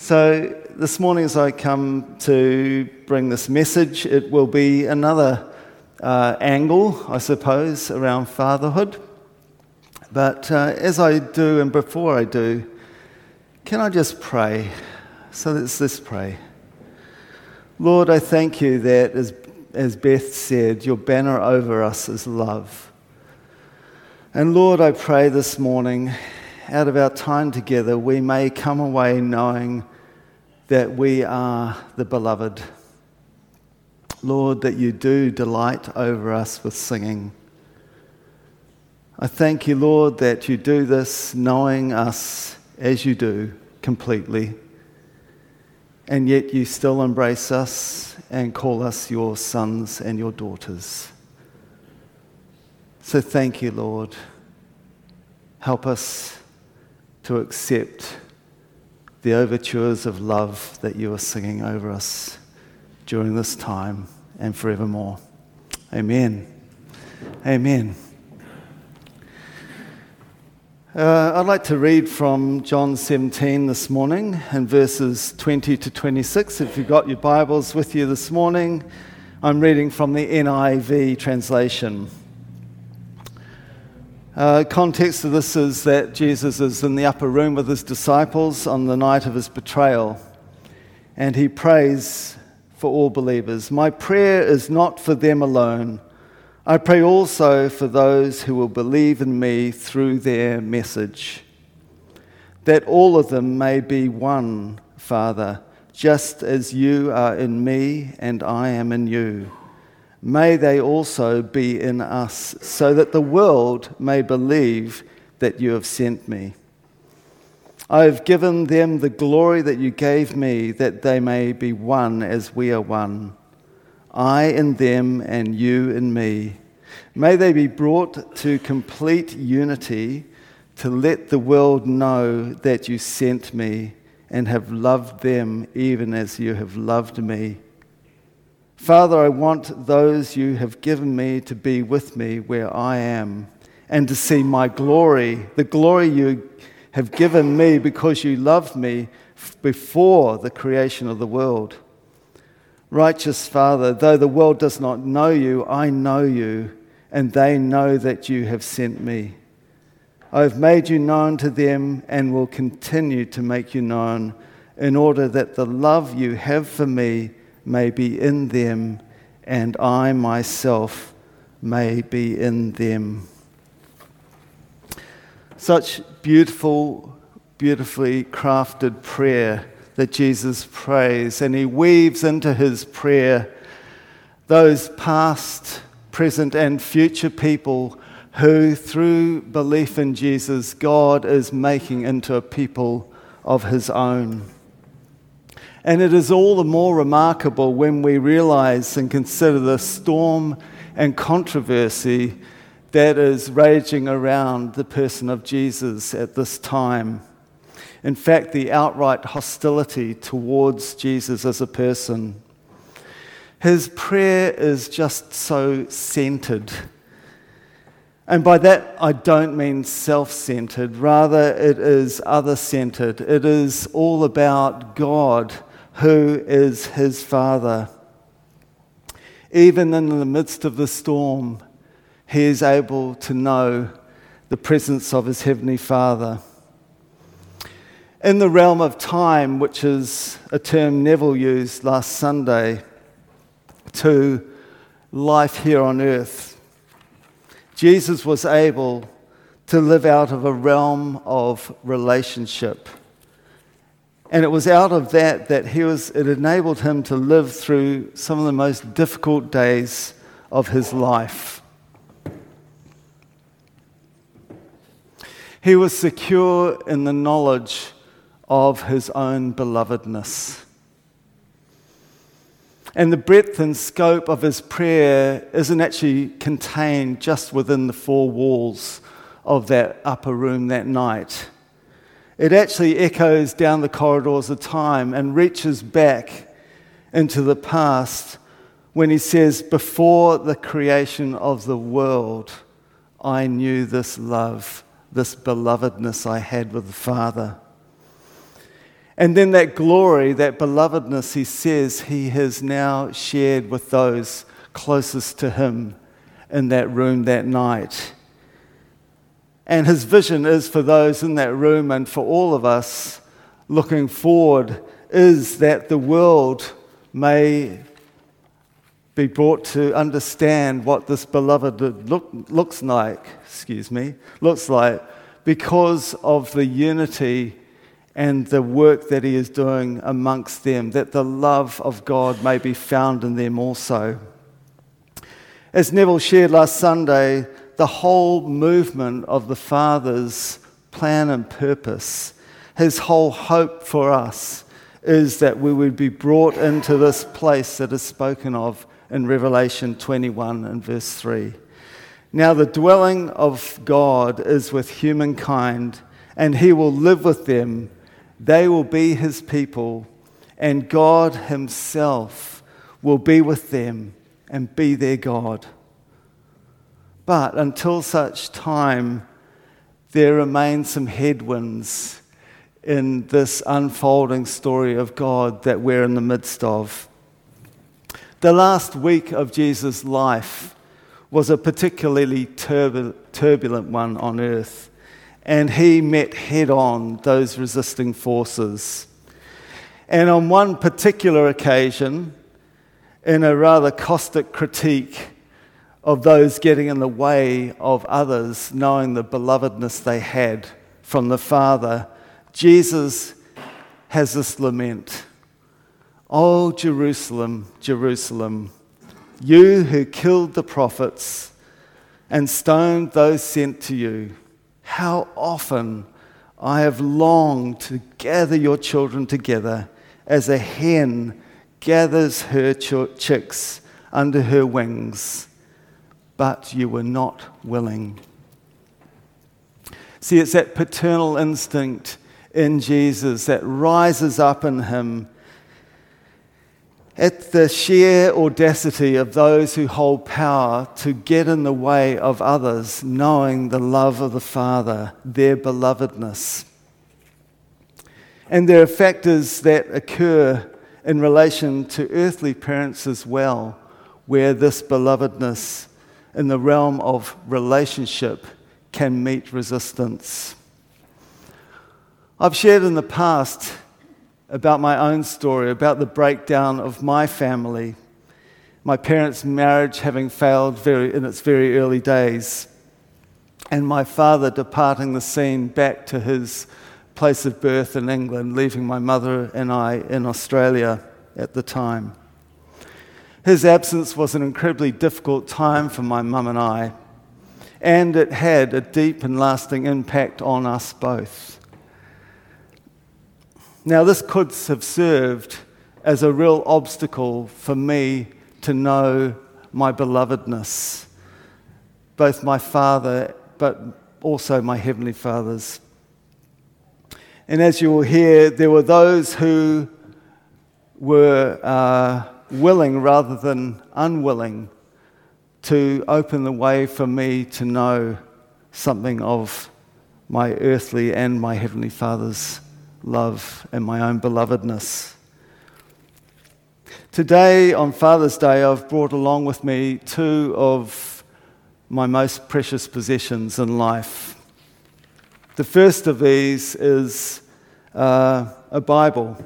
So this morning as I come to bring this message, it will be another angle, I suppose, around fatherhood. But as I do and before I do, can I just pray? So let's pray. Lord, I thank you that, as Beth said, your banner over us is love. And Lord, I pray this morning, out of our time together, we may come away knowing that we are the beloved. Lord, that you do delight over us with singing. I thank you, Lord, that you do this knowing us as you do completely. And yet you still embrace us and call us your sons and your daughters. So thank you, Lord. Help us to accept the overtures of love that you are singing over us during this time and forevermore. Amen. Amen. I'd like to read from John 17 this morning in verses 20 to 26. If you've got your Bibles with you this morning, I'm reading from the NIV translation. Context of this is that Jesus is in the upper room with his disciples on the night of his betrayal, and he prays for all believers. My prayer is not for them alone. I pray also for those who will believe in me through their message, that all of them may be one, Father, just as you are in me and I am in you. May they also be in us, so that the world may believe that you have sent me. I have given them the glory that you gave me, that they may be one as we are one. I in them and you in me. May they be brought to complete unity, to let the world know that you sent me and have loved them even as you have loved me. Father, I want those you have given me to be with me where I am, and to see my glory, the glory you have given me because you loved me before the creation of the world. Righteous Father, though the world does not know you, I know you, and they know that you have sent me. I have made you known to them and will continue to make you known, in order that the love you have for me may be in them, and I myself may be in them. Such beautifully crafted prayer that Jesus prays, and he weaves into his prayer those past, present, and future people who, through belief in Jesus, God is making into a people of his own. And it is all the more remarkable when we realize and consider the storm and controversy that is raging around the person of Jesus at this time. In fact, the outright hostility towards Jesus as a person. His prayer is just so centered. And by that, I don't mean self-centered. Rather, it is other-centered. It is all about God, who is his Father. Even in the midst of the storm, he is able to know the presence of his Heavenly Father. In the realm of time, which is a term Neville used last Sunday, to life here on earth, Jesus was able to live out of a realm of relationship. And it was out of that it enabled him to live through some of the most difficult days of his life. He was secure in the knowledge of his own belovedness. And the breadth and scope of his prayer isn't actually contained just within the four walls of that upper room that night. It actually echoes down the corridors of time and reaches back into the past when he says, before the creation of the world, I knew this love, this belovedness I had with the Father. And then that glory, that belovedness, he says he has now shared with those closest to him in that room that night. And his vision is for those in that room and for all of us looking forward is that the world may be brought to understand what this beloved looks like because of the unity and the work that he is doing amongst them, that the love of God may be found in them also. As Neville shared last Sunday, the whole movement of the Father's plan and purpose, his whole hope for us, is that we would be brought into this place that is spoken of in Revelation 21 and verse 3. Now the dwelling of God is with humankind, and he will live with them. They will be his people, and God himself will be with them and be their God. But until such time, there remain some headwinds in this unfolding story of God that we're in the midst of. The last week of Jesus' life was a particularly turbulent one on earth, and he met head-on those resisting forces. And on one particular occasion, in a rather caustic critique of those getting in the way of others, knowing the belovedness they had from the Father, Jesus has this lament. "O Jerusalem, Jerusalem, you who killed the prophets and stoned those sent to you, how often I have longed to gather your children together as a hen gathers her chicks under her wings, but you were not willing." See, it's that paternal instinct in Jesus that rises up in him at the sheer audacity of those who hold power to get in the way of others, knowing the love of the Father, their belovedness. And there are factors that occur in relation to earthly parents as well, where this belovedness in the realm of relationship can meet resistance. I've shared in the past about my own story, about the breakdown of my family, my parents' marriage having failed in its very early days, and my father departing the scene back to his place of birth in England, leaving my mother and I in Australia at the time. His absence was an incredibly difficult time for my mum and I, and it had a deep and lasting impact on us both. Now, this could have served as a real obstacle for me to know my belovedness, both my Father, but also my Heavenly Father's. And as you will hear, there were those who were willing rather than unwilling to open the way for me to know something of my earthly and my Heavenly Father's love and my own belovedness. Today, on Father's Day, I've brought along with me two of my most precious possessions in life. The first of these is a Bible,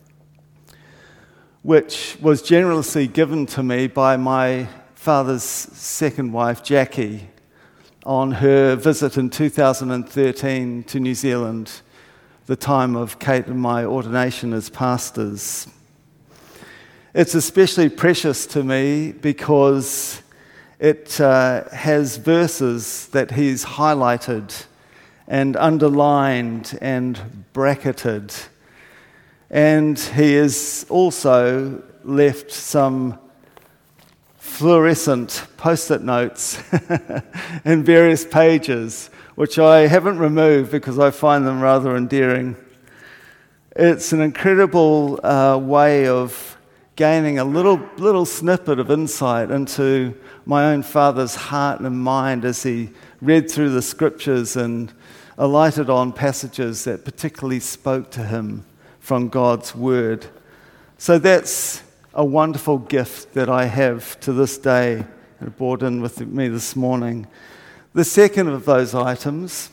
which was generously given to me by my father's second wife, Jackie, on her visit in 2013 to New Zealand, the time of Kate and my ordination as pastors. It's especially precious to me because it has verses that he's highlighted and underlined and bracketed. And he has also left some fluorescent post-it notes in various pages, which I haven't removed because I find them rather endearing. It's an incredible way of gaining a little snippet of insight into my own father's heart and mind as he read through the scriptures and alighted on passages that particularly spoke to him from God's Word. So that's a wonderful gift that I have to this day and brought in with me this morning. The second of those items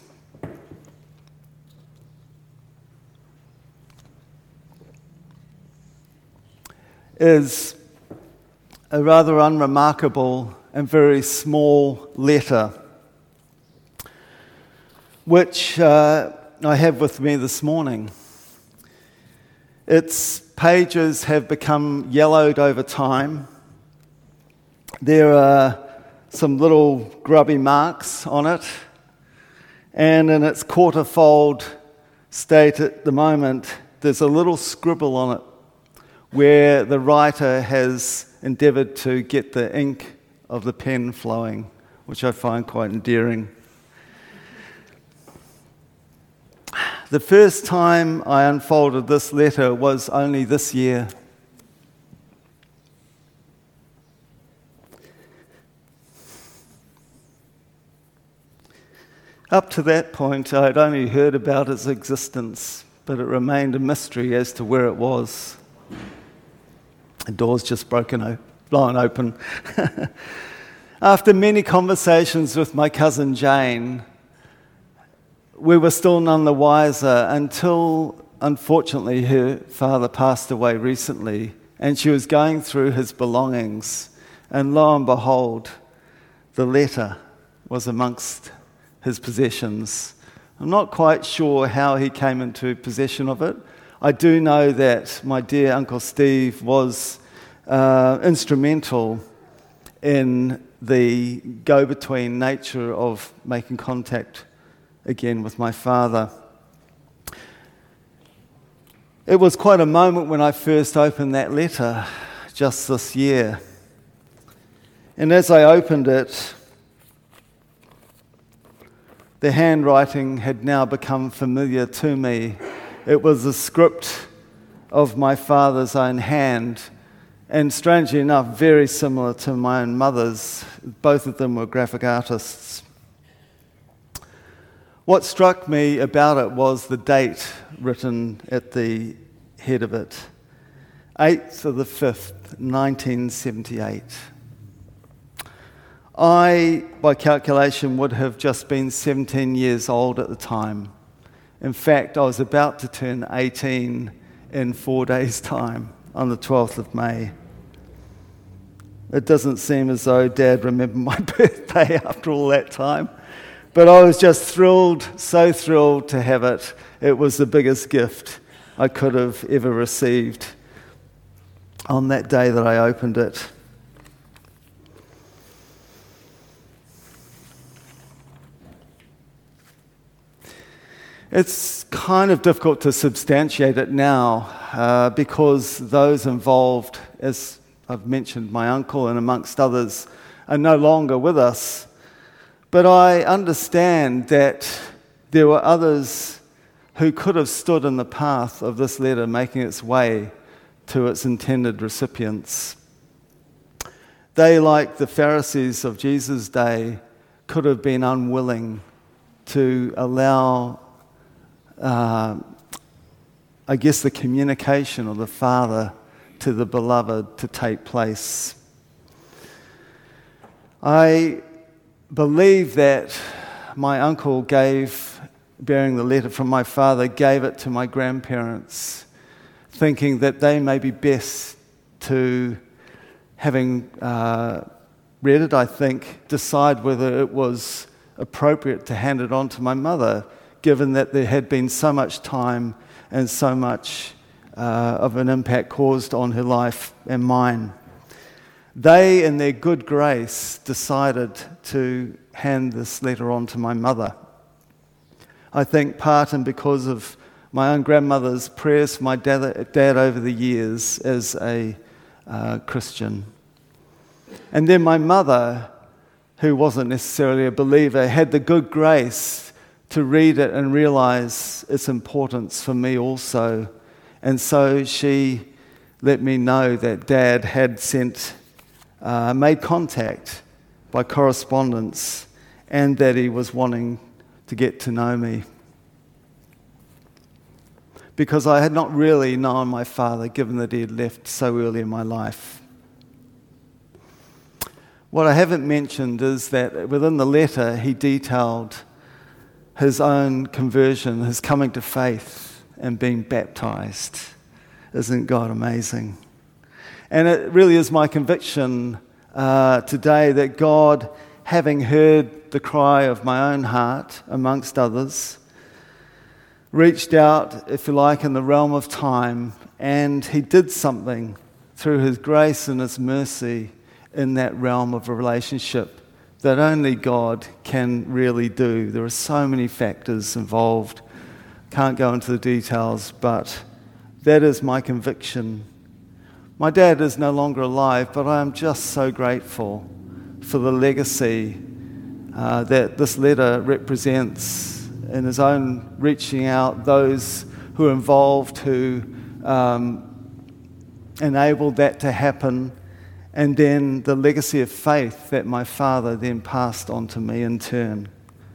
is a rather unremarkable and very small letter, which I have with me this morning. Its pages have become yellowed over time. There are some little grubby marks on it, and in its quarterfold state at the moment, there's a little scribble on it where the writer has endeavoured to get the ink of the pen flowing, which I find quite endearing. The first time I unfolded this letter was only this year. Up to that point, I had only heard about its existence, but it remained a mystery as to where it was. The door's just blown open. After many conversations with my cousin Jane, we were still none the wiser until, unfortunately, her father passed away recently, and she was going through his belongings, and lo and behold, the letter was amongst his possessions. I'm not quite sure how he came into possession of it. I do know that my dear Uncle Steve was instrumental in the go-between nature of making contact again with my father. It was quite a moment when I first opened that letter just this year. And as I opened it, the handwriting had now become familiar to me. It was the script of my father's own hand, and strangely enough, very similar to my own mother's. Both of them were graphic artists. What struck me about it was the date written at the head of it, 8th of the 5th, 1978. I, by calculation, would have just been 17 years old at the time. In fact, I was about to turn 18 in 4 days' time, on the 12th of May. It doesn't seem as though Dad remembered my birthday after all that time. But I was just thrilled, so thrilled to have it. It was the biggest gift I could have ever received on that day that I opened it. It's kind of difficult to substantiate it now because those involved, as I've mentioned, my uncle and amongst others, are no longer with us. But I understand that there were others who could have stood in the path of this letter making its way to its intended recipients. They, like the Pharisees of Jesus' day, could have been unwilling to allow the communication of the Father to the beloved to take place. I believe that my uncle bearing the letter from my father, gave it to my grandparents, thinking that they may be best to, having read it, I think, decide whether it was appropriate to hand it on to my mother, given that there had been so much time and so much of an impact caused on her life and mine. They, in their good grace, decided to hand this letter on to my mother. I think part and because of my own grandmother's prayers for my dad over the years as a Christian. And then my mother, who wasn't necessarily a believer, had the good grace to read it and realize its importance for me also. And so she let me know that Dad had made contact by correspondence and that he was wanting to get to know me. because I had not really known my father, given that he had left so early in my life. What I haven't mentioned is that within the letter, he detailed his own conversion, his coming to faith and being baptized. Isn't God amazing? And it really is my conviction today that God, having heard the cry of my own heart, amongst others, reached out, if you like, in the realm of time, and he did something through his grace and his mercy in that realm of a relationship that only God can really do. There are so many factors involved. Can't go into the details, but that is my conviction. My dad is no longer alive, but I am just so grateful for the legacy that this letter represents in his own reaching out, those who are involved, who enabled that to happen, and then the legacy of faith that my father then passed on to me in turn.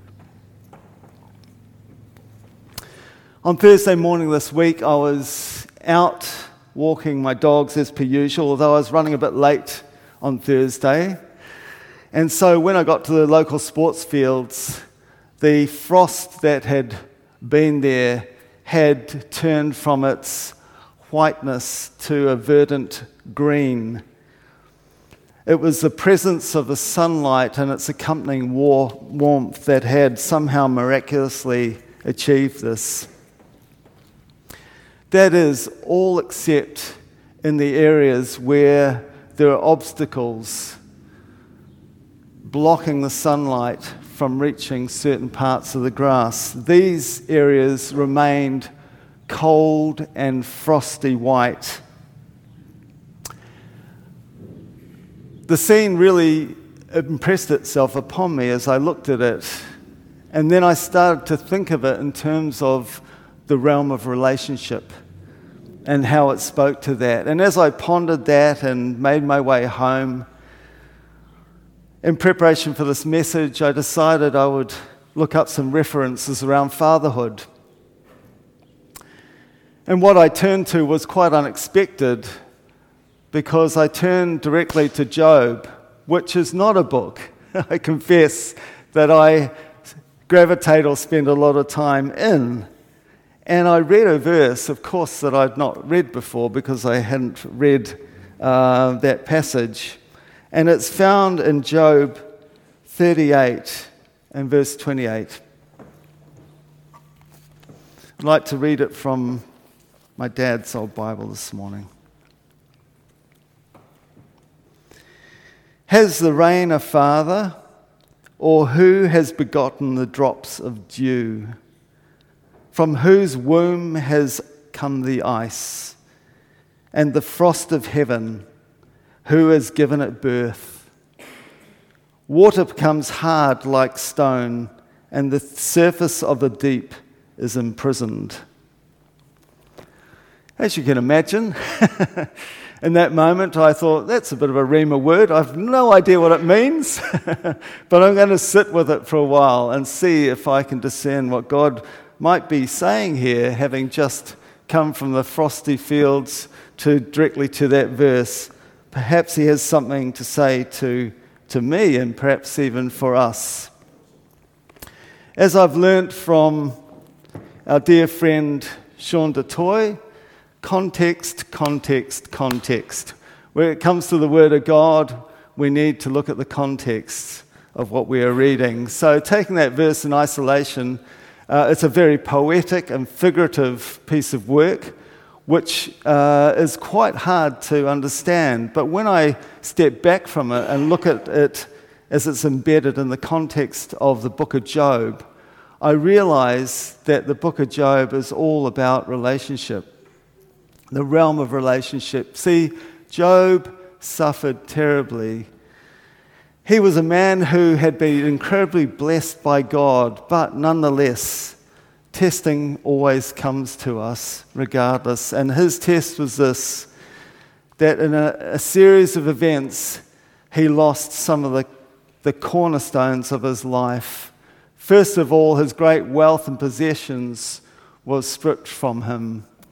On Thursday morning this week, I was out walking my dogs as per usual, although I was running a bit late on Thursday. And so when I got to the local sports fields, the frost that had been there had turned from its whiteness to a verdant green. It was the presence of the sunlight and its accompanying warmth that had somehow miraculously achieved this. That is, all except in the areas where there are obstacles blocking the sunlight from reaching certain parts of the grass. These areas remained cold and frosty white. The scene really impressed itself upon me as I looked at it, and then I started to think of it in terms of the realm of relationship and how it spoke to that. And as I pondered that and made my way home, in preparation for this message, I decided I would look up some references around fatherhood. And what I turned to was quite unexpected, because I turned directly to Job, which is not a book, I confess, that I gravitate or spend a lot of time in. And I read a verse, of course, that I'd not read before because I hadn't read that passage. And it's found in Job 38 and verse 28. I'd like to read it from my dad's old Bible this morning. Has the rain a father, or who has begotten the drops of dew? From whose womb has come the ice, and the frost of heaven, who has given it birth? Water becomes hard like stone, and the surface of the deep is imprisoned. As you can imagine, in that moment I thought, that's a bit of a Rhema word. I've no idea what it means, but I'm going to sit with it for a while and see if I can discern what God might be saying here, having just come from the frosty fields directly to that verse. Perhaps he has something to say to me, and perhaps even for us. As I've learnt from our dear friend Sean DeToy, context. When it comes to the Word of God, we need to look at the context of what we are reading. So taking that verse in isolation, it's a very poetic and figurative piece of work, which is quite hard to understand. But when I step back from it and look at it as it's embedded in the context of the book of Job, I realize that the book of Job is all about relationship, the realm of relationship. See, Job suffered terribly. He was a man who had been incredibly blessed by God, but nonetheless, testing always comes to us regardless. And his test was this, that in a series of events, he lost some of the cornerstones of his life. First of all, his great wealth and possessions was stripped from him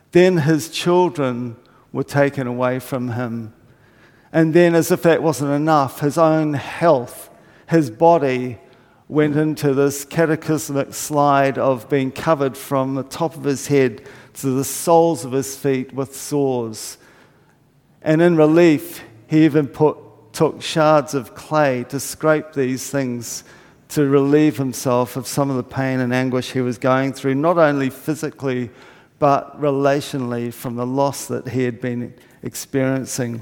Then his children were taken away from him. And then, as if that wasn't enough, his own health, his body went into this cataclysmic slide of being covered from the top of his head to the soles of his feet with sores. And in relief, he even took shards of clay to scrape these things to relieve himself of some of the pain and anguish he was going through, not only physically, but relationally from the loss that he had been experiencing.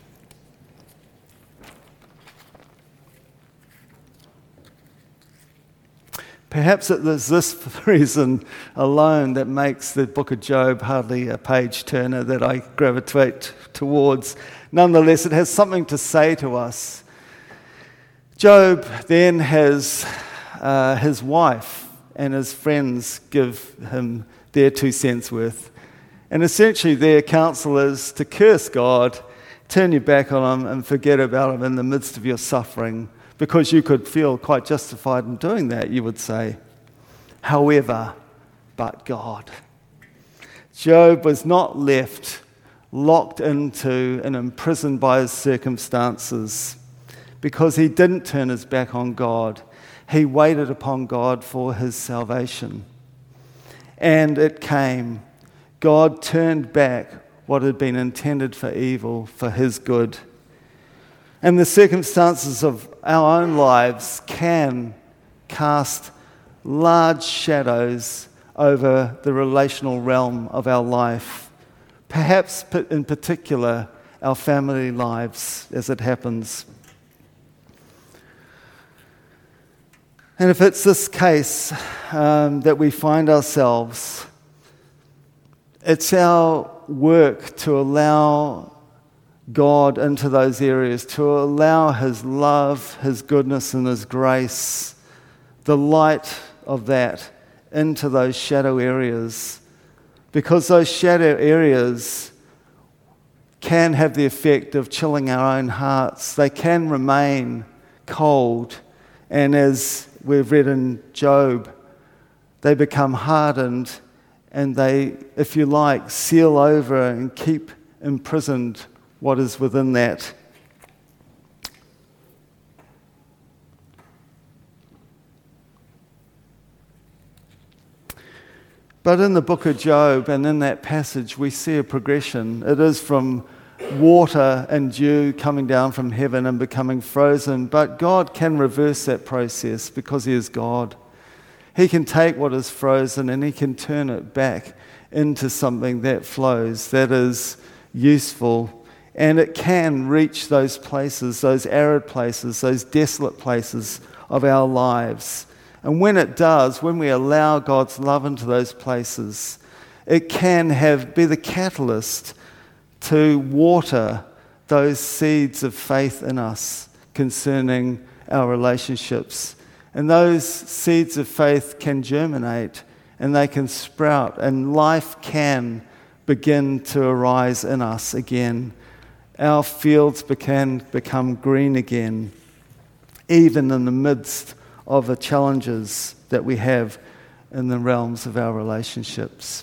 Perhaps it is this reason alone that makes the book of Job hardly a page-turner that I gravitate towards. Nonetheless, it has something to say to us. Job then has his wife and his friends give him their 2 cents worth. And essentially their counsel is to curse God, turn your back on him and forget about him in the midst of your suffering, because you could feel quite justified in doing that, you would say. However, but God. Job was not left locked into and imprisoned by his circumstances because he didn't turn his back on God. He waited upon God for his salvation. And it came. God turned back what had been intended for evil for his good. And the circumstances of our own lives can cast large shadows over the relational realm of our life. Perhaps in particular, our family lives as it happens. And if it's this case that we find ourselves, it's our work to allow God into those areas, to allow his love, his goodness, and his grace, the light of that, into those shadow areas. Because those shadow areas can have the effect of chilling our own hearts. They can remain cold. And as we've read in Job, they become hardened and they, if you like, seal over and keep imprisoned what is within that. But in the book of Job and in that passage, we see a progression. It is from water and dew coming down from heaven and becoming frozen, but God can reverse that process because he is God. He can take what is frozen and he can turn it back into something that flows, that is useful, and it can reach those places, those arid places, those desolate places of our lives. And when it does, when we allow God's love into those places, it can be the catalyst to water those seeds of faith in us concerning our relationships. And those seeds of faith can germinate and they can sprout, and life can begin to arise in us again. Our fields can become green again, even in the midst of the challenges that we have in the realms of our relationships.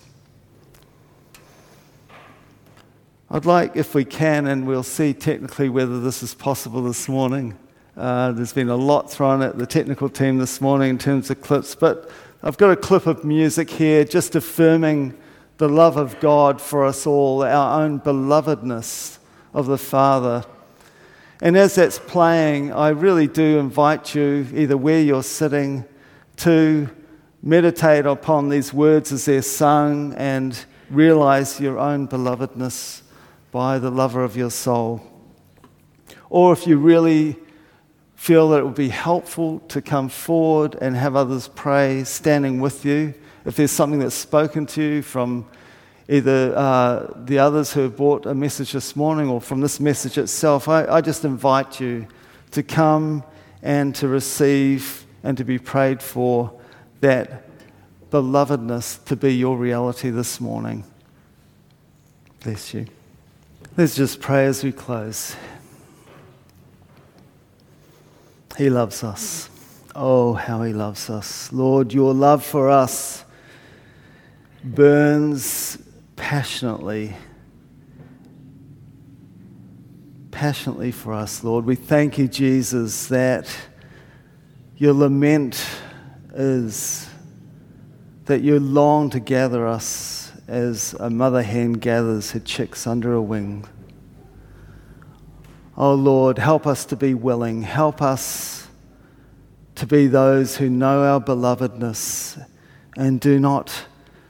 I'd like, if we can, and we'll see technically whether this is possible this morning. There's been a lot thrown at the technical team this morning in terms of clips, but I've got a clip of music here just affirming the love of God for us all, our own belovedness of the Father. And as that's playing, I really do invite you, either where you're sitting, to meditate upon these words as they're sung and realize your own belovedness by the lover of your soul. Or if you really feel that it would be helpful to come forward and have others pray, standing with you, if there's something that's spoken to you from either the others who have brought a message this morning or from this message itself, I just invite you to come and to receive and to be prayed for that belovedness to be your reality this morning. Bless you. Let's just pray as we close. He loves us. Oh, how he loves us. Lord, your love for us burns passionately for us, Lord. We thank you, Jesus, that your lament is that you long to gather us as a mother hen gathers her chicks under a wing. Oh Lord, help us to be willing. Help us to be those who know our belovedness and do not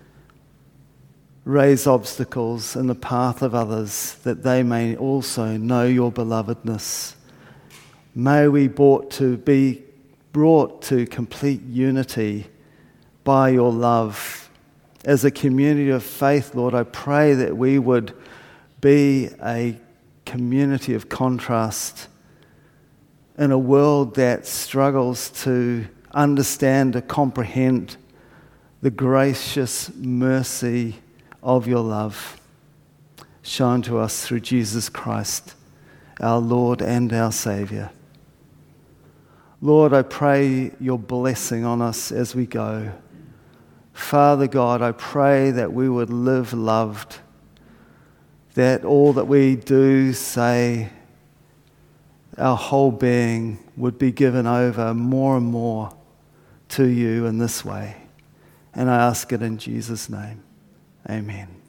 raise obstacles in the path of others, that they may also know your belovedness. May we be brought to complete unity by your love. As a community of faith, Lord, I pray that we would be a community of contrast in a world that struggles to understand or comprehend the gracious mercy of your love shown to us through Jesus Christ, our Lord and our Saviour. Lord, I pray your blessing on us as we go. Father God, I pray that we would live loved, that all that we do, say, our whole being would be given over more and more to you in this way. And I ask it in Jesus' name. Amen.